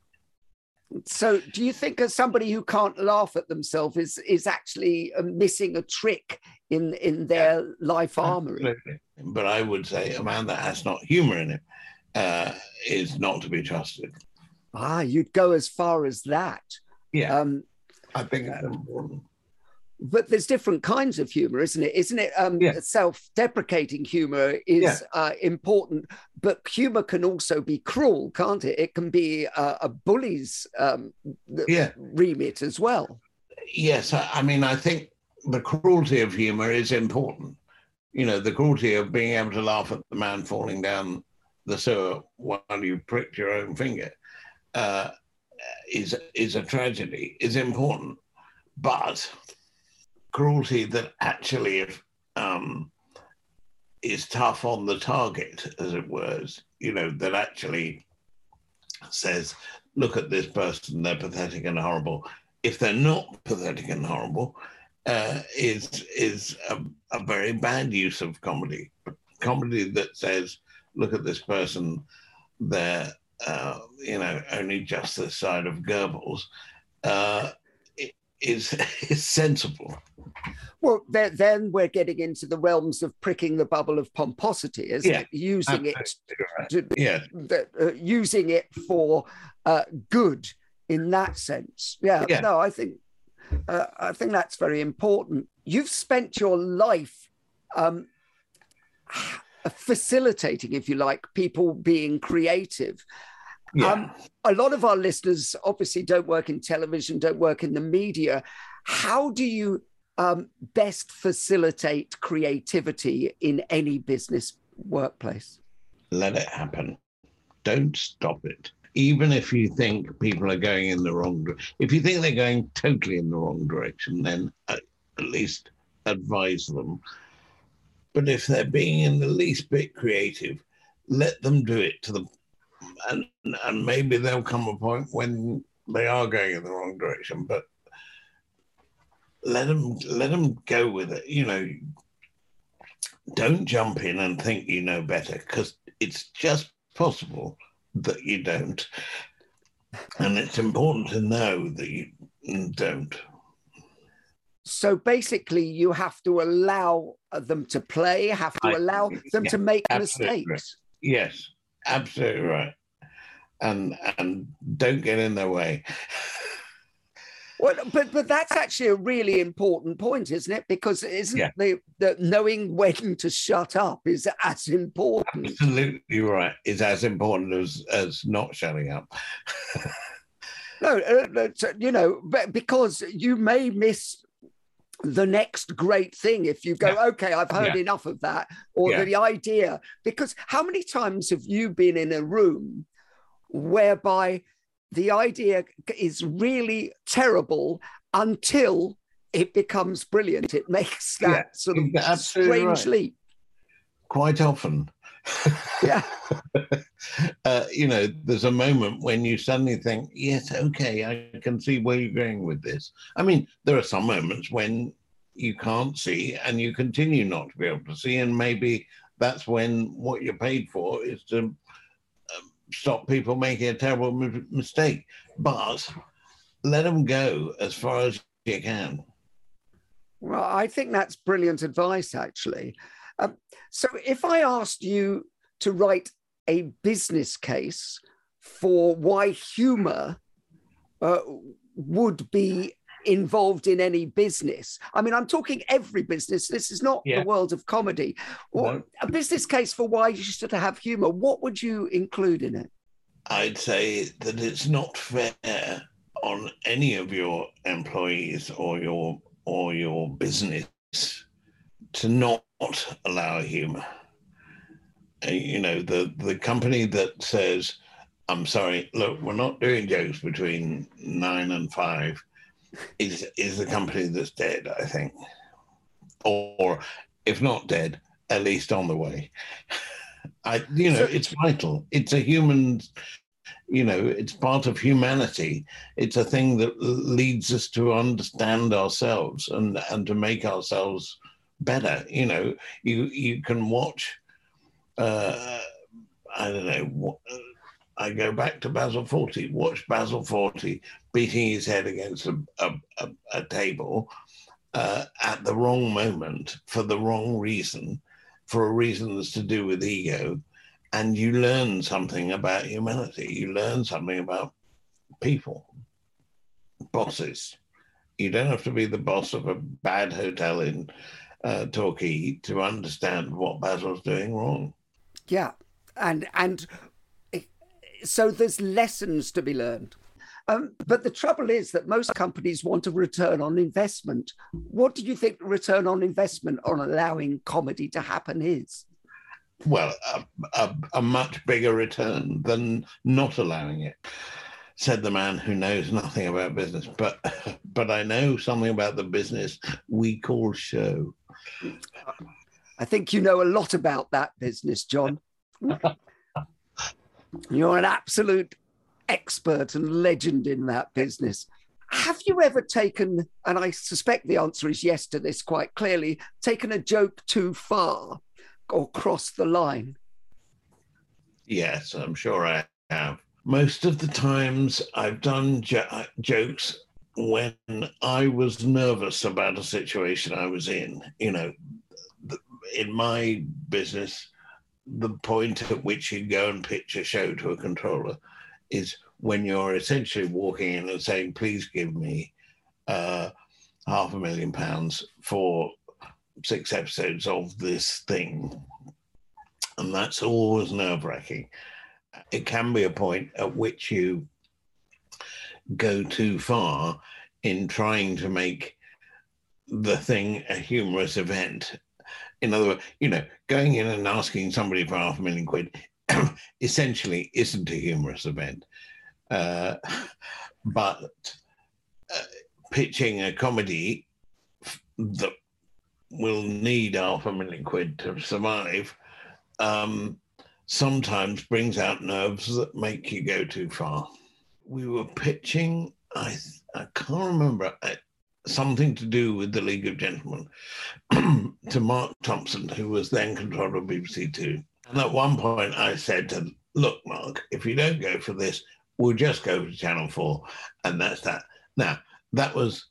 So do you think as somebody who can't laugh at themselves is is actually missing a trick in, in their yeah, life armory? Absolutely. But I would say a man that has not humor in it uh, is not to be trusted. Ah, you'd go as far as that. Yeah, um, I think it's important. But there's different kinds of humor, isn't it? Isn't it? Um, yeah. Self-deprecating humor is yeah. uh, important, but humor can also be cruel, can't it? It can be uh, a bully's um, yeah. remit as well. Yes, I, I mean, I think the cruelty of humor is important. You know, the cruelty of being able to laugh at the man falling down the sewer while you pricked your own finger uh, is is a tragedy, is important. But cruelty that actually um, is tough on the target, as it were, you know, that actually says, look at this person, they're pathetic and horrible. If they're not pathetic and horrible, uh, is is a, a very bad use of comedy. Comedy that says, look at this person, they're, uh, you know, only just this side of Goebbels, uh, is, is sensible. Well, then, then we're getting into the realms of pricking the bubble of pomposity, isn't yeah, it? Using it, right. to, yeah. uh, using it for uh, good in that sense. Yeah, yeah. no, I think uh, I think that's very important. You've spent your life um, facilitating, if you like, people being creative. Yeah. Um, a lot of our listeners obviously don't work in television, don't work in the media. How do you um, best facilitate creativity in any business workplace? Let it happen. Don't stop it. Even if you think people are going in the wrong direction, if you think they're going totally in the wrong direction, then at, at least advise them. But if they're being in the least bit creative, let them do it to the And, and maybe there'll come a point when they are going in the wrong direction, but let them, let them go with it. You know, don't jump in and think you know better, because it's just possible that you don't. And it's important to know that you don't. So basically, you have to allow them to play, have to I, allow them yeah, to make absolutely. mistakes. Yes, absolutely right. And and don't get in their way. Well, but but that's actually a really important point, isn't it? Because isn't yeah. the, the knowing when to shut up is as important. Absolutely right. Is as important as as not shutting up. No, uh, you know, because you may miss the next great thing if you go, yeah. okay, I've heard yeah. enough of that, or yeah. the idea. Because how many times have you been in a room whereby the idea is really terrible until it becomes brilliant? It makes that yeah, sort of strange right. leap. Quite often. Yeah. uh, you know, there's a moment when you suddenly think, yes, okay, I can see where you're going with this. I mean, there are some moments when you can't see and you continue not to be able to see, and maybe that's when what you're paid for is to stop people making a terrible mistake, but let them go as far as you can. Well, I think that's brilliant advice, actually. Um, so if I asked you to write a business case for why humour uh, would be involved in any business. I mean, I'm talking every business. This is not yeah. the world of comedy. Or no. a business case for why you should have humour. What would you include in it? I'd say that it's not fair on any of your employees or your or your business to not allow humour. Uh, you know, the, the company that says, I'm sorry, look, we're not doing jokes between nine and five is is the company that's dead, I think. Or if not dead, at least on the way. I, you know, so, it's vital. It's a human, you know, it's part of humanity. It's a thing that leads us to understand ourselves and, and to make ourselves better. You know, you, you can watch, uh, I don't know, I go back to Basil Fawlty, watch Basil Fawlty beating his head against a, a, a, a table uh, at the wrong moment for the wrong reason, for a reason that's to do with ego. And you learn something about humanity. You learn something about people, bosses. You don't have to be the boss of a bad hotel in uh, Torquay to understand what Basil's doing wrong. Yeah, and and so there's lessons to be learned. Um, but the trouble is that most companies want a return on investment. What do you think the return on investment on allowing comedy to happen is? Well, a, a, a much bigger return than not allowing it, said the man who knows nothing about business. But but I know something about the business we call show. I think you know a lot about that business, John. You're an absolute expert and legend in that business. Have you ever taken, and I suspect the answer is yes to this quite clearly, taken a joke too far or crossed the line? Yes, I'm sure I have. Most of the times I've done jo- jokes when I was nervous about a situation I was in. You know, in my business, the point at which you go and pitch a show to a controller is when you're essentially walking in and saying, please give me uh, half a million pounds for six episodes of this thing. And that's always nerve-wracking. It can be a point at which you go too far in trying to make the thing a humorous event. In other words, you know, going in and asking somebody for half a million quid essentially isn't a humorous event. Uh, but uh, pitching a comedy that will need half a million quid to survive um, sometimes brings out nerves that make you go too far. We were pitching, I, I can't remember, I, something to do with the League of Gentlemen to Mark Thompson, who was then controller of B B C Two. And at one point I said to, look, Mark, if you don't go for this, we'll just go to Channel four, and that's that. Now, that was,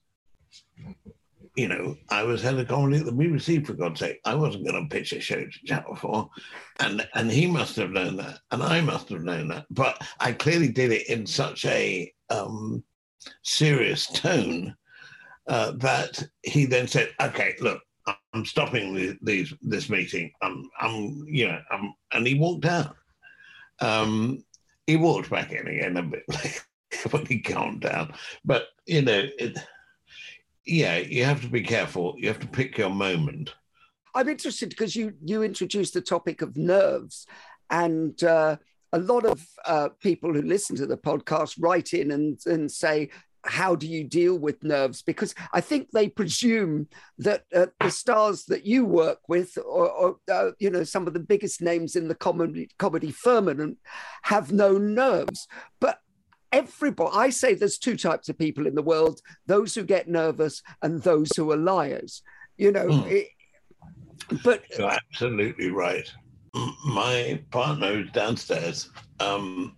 you know, I was head of comedy at the B B C, for God's sake. I wasn't going to pitch a show to Channel four, and, and he must have known that, and I must have known that. But I clearly did it in such a um, serious tone uh, that he then said, okay, look, I'm stopping the, these this meeting. I'm, I'm, you know, I'm, and he walked out. Um, he walked back in again a bit like when he calmed down. But you know, it, yeah, you have to be careful. You have to pick your moment. I'm interested because you you introduced the topic of nerves, and uh, a lot of uh, people who listen to the podcast write in and and say, how do you deal with nerves? Because I think they presume that uh, the stars that you work with, or, or uh, you know, some of the biggest names in the comedy, comedy firmament, have no nerves. But everybody, I say there's two types of people in the world: those who get nervous and those who are liars. You know, mm. it, but you're absolutely right. My partner who's downstairs um,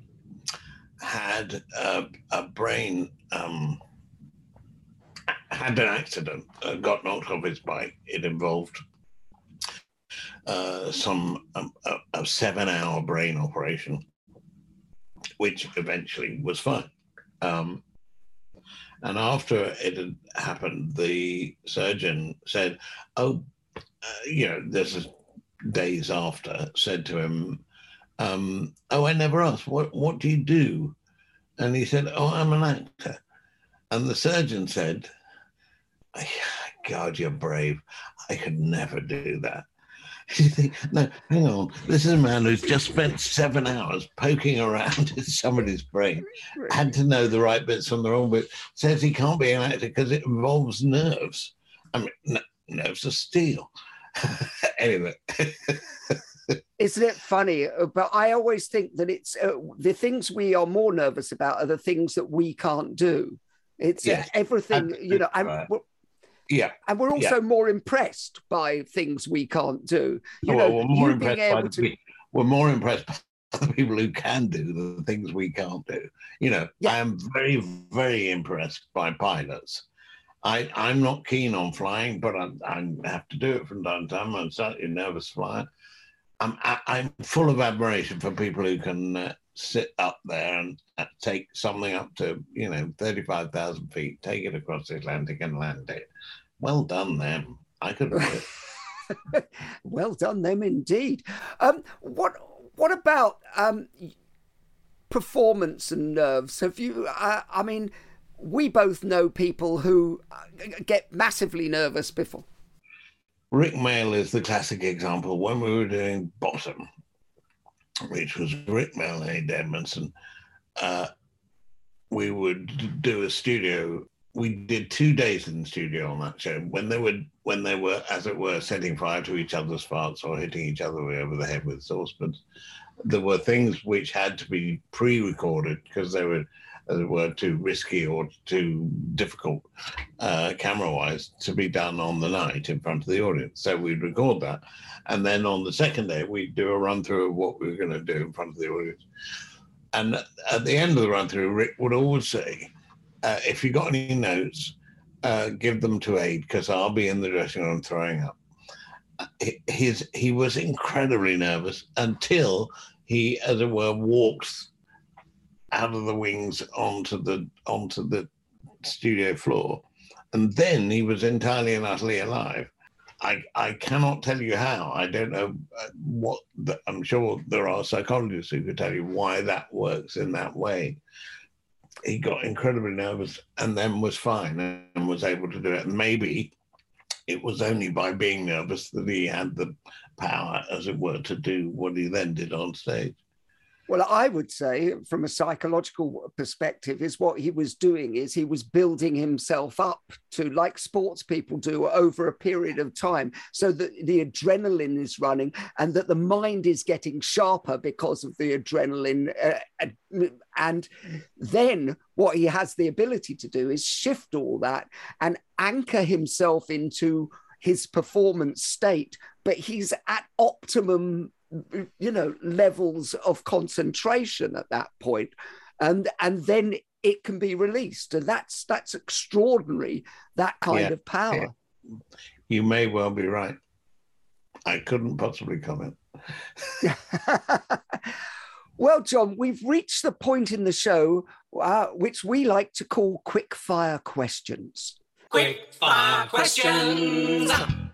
had a, a brain. Um, had an accident, uh, got knocked off his bike. It involved uh, some um, a, a seven-hour brain operation, which eventually was fine. Um, and after it had happened, the surgeon said, oh, uh, you know, this is days after, said to him, um, oh, I never asked, what, what do you do? And he said, oh, I'm an actor. And the surgeon said, God, you're brave. I could never do that. You think, no, hang on. This is a man who's just spent seven hours poking around in somebody's brain, had to know the right bits from the wrong bits, says he can't be an actor because it involves nerves. I mean, n- nerves are steel. Anyway. Isn't it funny? But I always think that it's uh, the things we are more nervous about are the things that we can't do. It's yes. uh, everything, you know, and right. we're, yeah. And we're also yeah. more impressed by things we can't do. You well, know, we're more you impressed being able by to... the, we're more impressed by the people who can do the things we can't do. You know, yeah. I am very, very impressed by pilots. I, I'm not keen on flying, but I, I have to do it from time to time. I'm certainly a nervous flyer. I'm, I, I'm full of admiration for people who can uh, sit up there and uh, take something up to, you know, thirty-five thousand feet, take it across the Atlantic and land it. Well done, them. I could do it. Well done, them indeed. Um, what What about um, performance and nerves? Have you? Uh, I mean, we both know people who get massively nervous before. Rick Mayall is the classic example. When we were doing Bottom, which was Rick Mayall and Ade Edmondson, uh, we would do a studio. We did two days in the studio on that show. When they were, when they were, as it were, setting fire to each other's farts or hitting each other over the head with saucepans, there were things which had to be pre-recorded because they were, as it were, too risky or too difficult uh, camera-wise to be done on the night in front of the audience. So we'd record that. And then on the second day, we'd do a run-through of what we were going to do in front of the audience. And at the end of the run-through, Rick would always say, uh, if you got any notes, uh, give them to Ade, because I'll be in the dressing room throwing up. His, he was incredibly nervous until he, as it were, walked out of the wings onto the onto the studio floor, and then he was entirely and utterly alive. I I cannot tell you how. I don't know what. The, I'm sure there are psychologists who could tell you why that works in that way. He got incredibly nervous and then was fine and was able to do it. And maybe it was only by being nervous that he had the power, as it were, to do what he then did on stage. Well, I would say from a psychological perspective is what he was doing is he was building himself up to, like sports people do, over a period of time, so that the adrenaline is running and that the mind is getting sharper because of the adrenaline. Uh, and then what he has the ability to do is shift all that and anchor himself into his performance state, but he's at optimum, you know, levels of concentration at that point, and and then it can be released, and that's that's extraordinary, that kind yeah, of power. Yeah. You may well be right. I couldn't possibly comment. Well, John, we've reached the point in the show uh, which we like to call quick fire questions. Quick fire questions.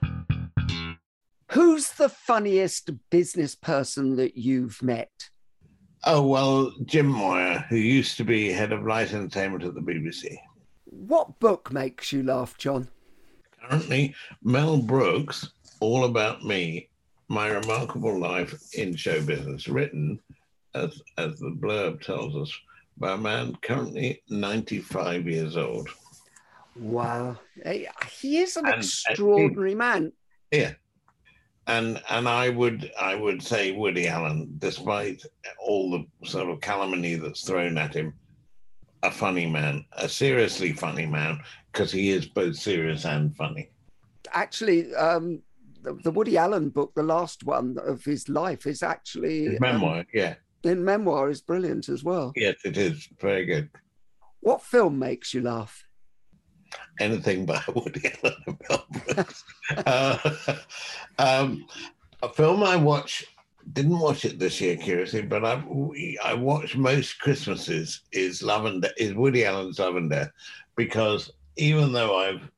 Who's the funniest business person that you've met? Oh, well, Jim Moyer, who used to be head of light entertainment at the B B C. What book makes you laugh, John? Currently, Mel Brooks' All About Me, My Remarkable Life in Show Business, written, as, as the blurb tells us, by a man currently ninety-five years old. Wow. He is an and, extraordinary and, man. Yeah. And and I would I would say Woody Allen, despite all the sort of calumny that's thrown at him, a funny man, a seriously funny man, because he is both serious and funny. Actually, um, the, the Woody Allen book, the last one of his life, is actually his memoir. Um, yeah, in memoir is brilliant as well. Yes, it is very good. What film makes you laugh? Anything by Woody Allen and Mel Brooks. uh, um, a film I watch didn't watch it this year, curiously, but I I watch most Christmases is Lavender, is Woody Allen's Lavender, because even though I've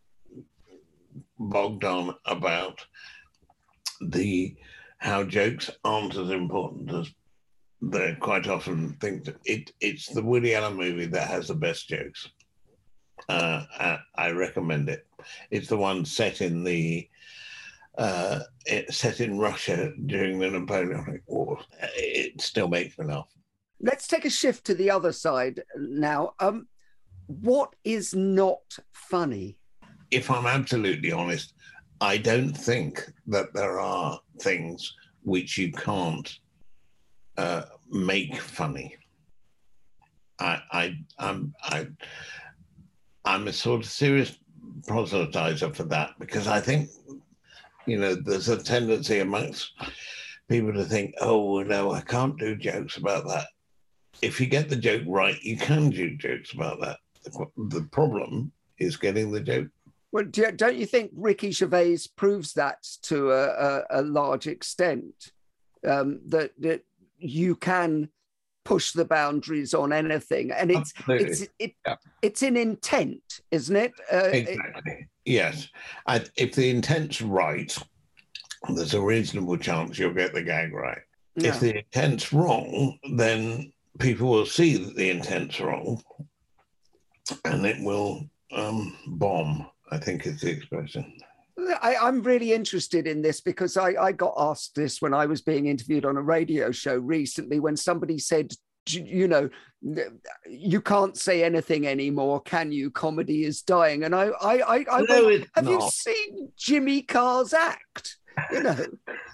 bogged on about the how jokes aren't as important as they quite often think, that it it's the Woody Allen movie that has the best jokes. Uh, I, I recommend it. It's the one set in the uh, it, set in Russia during the Napoleonic War. It still makes me laugh. Let's take a shift to the other side now. Um, what is not funny? If I'm absolutely honest, I don't think that there are things which you can't uh, make funny. I, I, I'm, I, I'm a sort of serious proselytizer for that, because I think, you know, there's a tendency amongst people to think, oh, no, I can't do jokes about that. If you get the joke right, you can do jokes about that. The problem is getting the joke. Well, don't you think Ricky Gervais proves that to a, a, a large extent, um, that, that you can push the boundaries on anything, and it's Absolutely. it's it, yeah. it's in intent, isn't it? Uh, exactly. It, yes. I, if the intent's right, there's a reasonable chance you'll get the gag right. Yeah. If the intent's wrong, then people will see that the intent's wrong, and it will um, bomb, I think is the expression. I, I'm really interested in this because I, I got asked this when I was being interviewed on a radio show recently, when somebody said, you know, you can't say anything anymore, can you? Comedy is dying. And I, I, I, I no, went, have not. you seen Jimmy Carr's act? You know,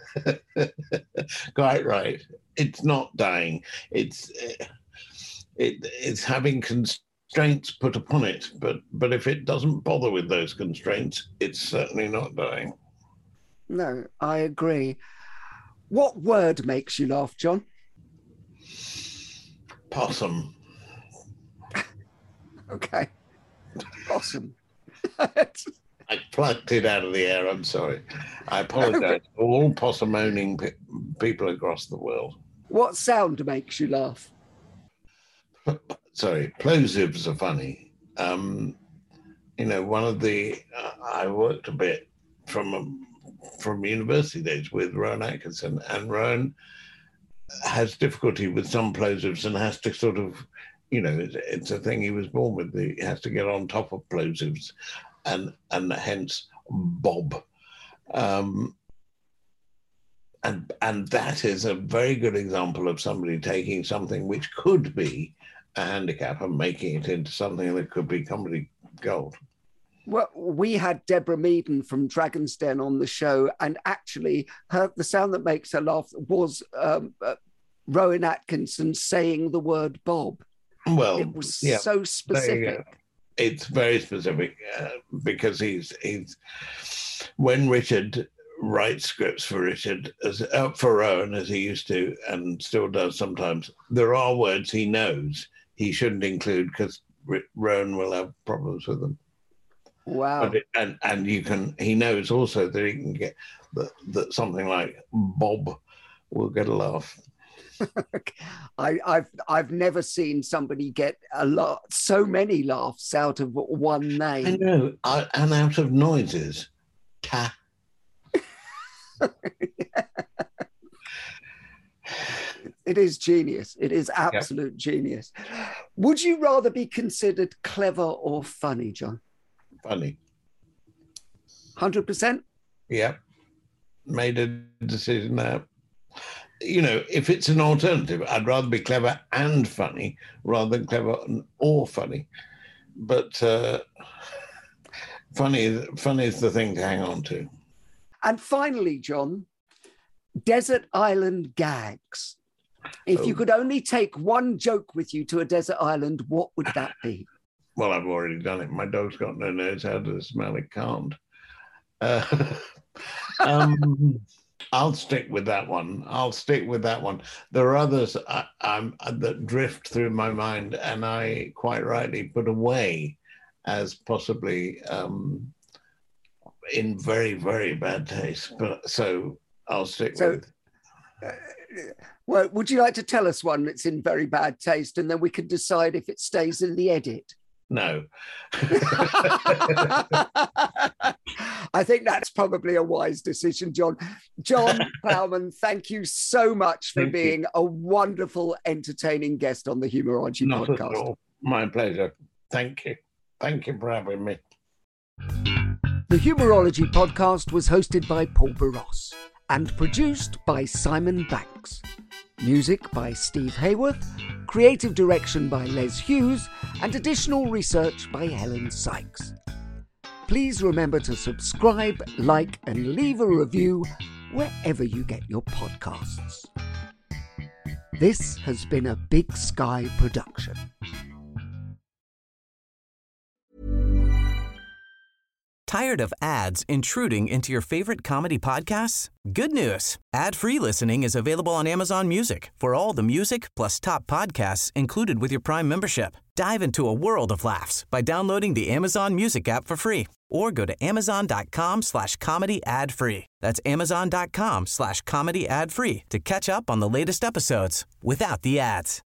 quite right. It's not dying. It's it, it's having constraints put upon it, but but if it doesn't bother with those constraints, it's certainly not dying. No, I agree. What word makes you laugh, John? Possum. Okay. Possum. I plucked it out of the air. I'm sorry. I apologize to all possum-owning pe- people across the world. What sound makes you laugh? Sorry, plosives are funny. Um, you know, one of the uh, I worked a bit from um, from university days with Rowan Atkinson, and Rowan has difficulty with some plosives and has to sort of, you know, it's, it's a thing he was born with. He has to get on top of plosives, and and hence Bob. Um, and and that is a very good example of somebody taking something which could be a handicap and making it into something that could be comedy gold. Well, we had Deborah Meaden from Dragon's Den on the show, and actually her, the sound that makes her laugh was um, uh, Rowan Atkinson saying the word Bob. Well, it was yeah, so specific. It's very specific uh, because he's he's when Richard writes scripts for Richard as uh, for Rowan, as he used to and still does sometimes, there are words he knows he shouldn't include because R- Rowan will have problems with them. Wow. But it, and and you can he knows also that he can get that, that something like Bob will get a laugh. I, I've I've never seen somebody get a lot so many laughs out of one name. I know, I, and out of noises. Ta. Yeah. It is genius. It is absolute yep. genius. Would you rather be considered clever or funny, John? Funny. one hundred percent? Yeah. Made a decision now. You know, if it's an alternative, I'd rather be clever and funny rather than clever or funny. But uh, funny, funny is the thing to hang on to. And finally, John, desert island gags. If oh. you could only take one joke with you to a desert island, what would that be? Well, I've already done it. My dog's got no nose. How does it smell? It can't. Uh, um, I'll stick with that one. I'll stick with that one. There are others I, I'm, that drift through my mind, and I quite rightly put away as possibly um, in very, very bad taste. But so I'll stick so, with. Well, would you like to tell us one that's in very bad taste, and then we can decide if it stays in the edit? No. I think that's probably a wise decision, John. John Ploughman, thank you so much for Thank being you. a wonderful, entertaining guest on the Humourology Not at podcast. all. My pleasure. Thank you. Thank you for having me. The Humourology podcast was hosted by Paul Barros and produced by Simon Banks. Music by Steve Hayworth, creative direction by Les Hughes, and additional research by Helen Sykes. Please remember to subscribe, like, and leave a review wherever you get your podcasts. This has been a Big Sky production. Tired of ads intruding into your favorite comedy podcasts? Good news. Ad-free listening is available on Amazon Music for all the music plus top podcasts included with your Prime membership. Dive into a world of laughs by downloading the Amazon Music app for free or go to amazon.com slash comedy ad free. That's amazon.com slash comedy ad free to catch up on the latest episodes without the ads.